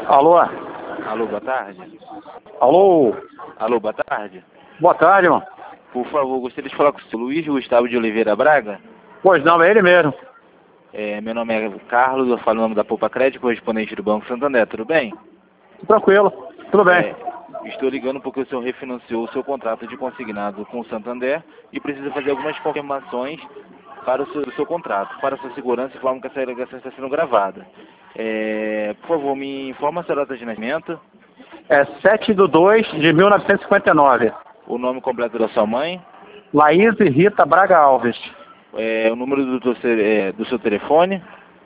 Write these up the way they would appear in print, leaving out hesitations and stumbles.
Alô? Alô, boa tarde. Alô? Alô, boa tarde. Boa tarde, irmão. Por favor, gostaria de falar com o senhor Luiz Gustavo de Oliveira Braga. Pois não, é ele mesmo. Meu nome é Carlos, eu falo o nome da Poupa Crédito, correspondente do Banco Santander, tudo bem? Tranquilo, tudo bem. Estou ligando porque o senhor refinanciou o seu contrato de consignado com o Santander e precisa fazer algumas confirmações para o seu contrato, para a sua segurança, e forma que essa ligação está sendo gravada. Por favor, me informa a sua data de nascimento, É 7/2/1959. o nome completo da sua mãe, Laís Rita Braga Alves. o número do seu telefone,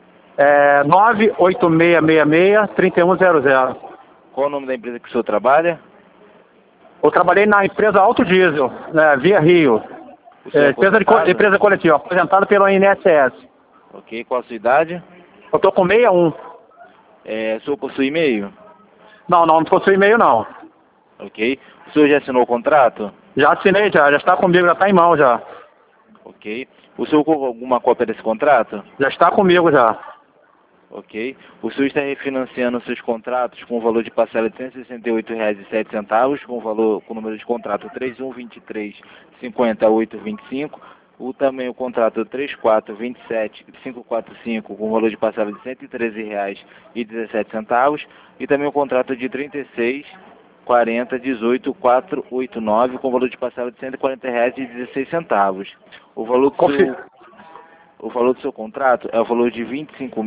98666-3100. qual o nome da empresa que o senhor trabalha, Eu trabalhei na empresa Auto Diesel, Via Rio. o senhor Empresa coletiva, aposentado pelo INSS. Ok, qual a sua idade, Eu tô com 61. o senhor possui e-mail, Não possui e-mail não. ok, o senhor já assinou o contrato, Já assinei, já está comigo, já está em mão já. ok, o senhor colocou alguma cópia desse contrato? Já está comigo já. Ok. O senhor está refinanciando seus contratos com o valor de parcela de R$ 168,07, com o número de contrato 3123-5825, também o contrato 3427-545, com o valor de parcela de R$ 113,17, e também o contrato de 3640-18-489, com o valor de parcela de R$ 140,16. O valor do seu contrato é o valor de R$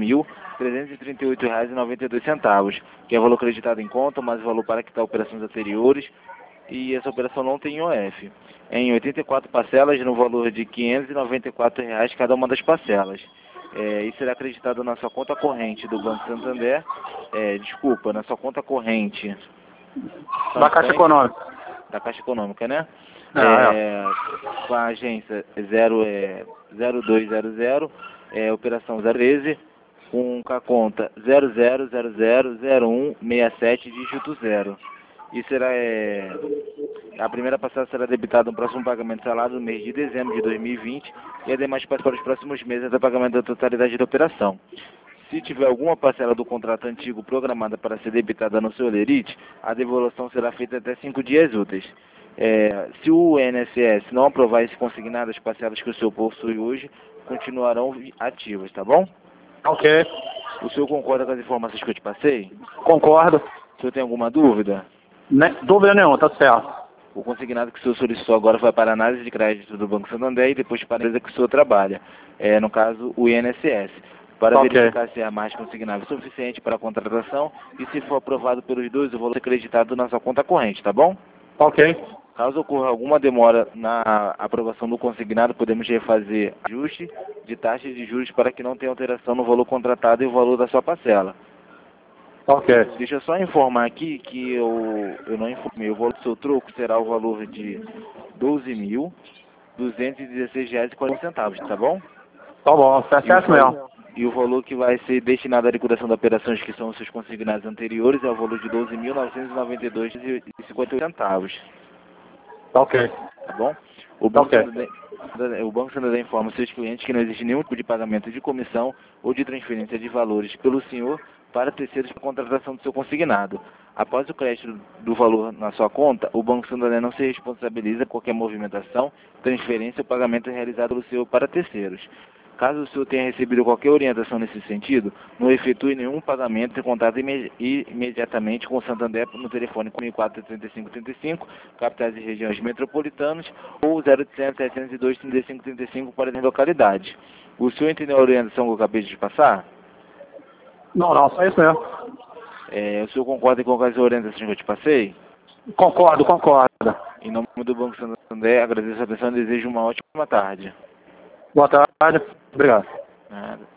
25.338,92, que é o valor acreditado em conta, mais o valor para quitar operações anteriores, e essa operação não tem IOF. Em 84 parcelas, no valor de R$ 594 cada uma das parcelas. Isso será acreditado na sua conta corrente do Banco Santander, na sua conta corrente Da Caixa Econômica. da Caixa Econômica, né? Com a agência 0200, operação 013, com a conta 00000167, dígito 0. E será, a primeira parcela será debitada no próximo pagamento salário no mês de dezembro de 2020 e a demais para os próximos meses até o pagamento da totalidade da operação. Se tiver alguma parcela do contrato antigo programada para ser debitada no seu lerite, a devolução será feita até 5 dias úteis. Se o INSS não aprovar esse consignado, as parcelas que o senhor possui hoje continuarão ativas, tá bom? Ok. O senhor concorda com as informações que eu te passei? Concordo. O senhor tem alguma dúvida? Dúvida nenhuma, tá certo. O consignado que o senhor solicitou agora vai para a análise de crédito do Banco Santander e depois para a empresa que o senhor trabalha, no caso o INSS, para verificar se a margem consignável é suficiente para a contratação e, se for aprovado pelos dois, o valor é acreditado na sua conta corrente, tá bom? Ok. Caso ocorra alguma demora na aprovação do consignado, podemos refazer ajuste de taxas de juros para que não tenha alteração no valor contratado e o valor da sua parcela. Ok. Deixa eu só informar aqui que eu não informei. O valor do seu troco será o valor de R$ 12.216,40, tá bom? Tá bom, tá certo mesmo. E o valor que vai ser destinado à liquidação de operações que são os seus consignados anteriores é o valor de R$ 12.992,58. Ok. Tá bom? O Banco Santander informa seus clientes que não existe nenhum tipo de pagamento de comissão ou de transferência de valores pelo senhor para terceiros para a contratação do seu consignado. Após o crédito do valor na sua conta, o Banco Santander não se responsabiliza por qualquer movimentação, transferência ou pagamento realizado pelo senhor para terceiros. Caso o senhor tenha recebido qualquer orientação nesse sentido, não efetue nenhum pagamento e contate imediatamente com o Santander no telefone 443535, capitais e regiões metropolitanas, ou 0800 702 3535 para as localidades. O senhor entendeu a orientação que eu acabei de passar? Não, só isso mesmo. O senhor concorda com as orientações que eu te passei? Concordo. Em nome do Banco Santander, agradeço a atenção e desejo uma ótima tarde. Boa tarde. Obrigado. Nada.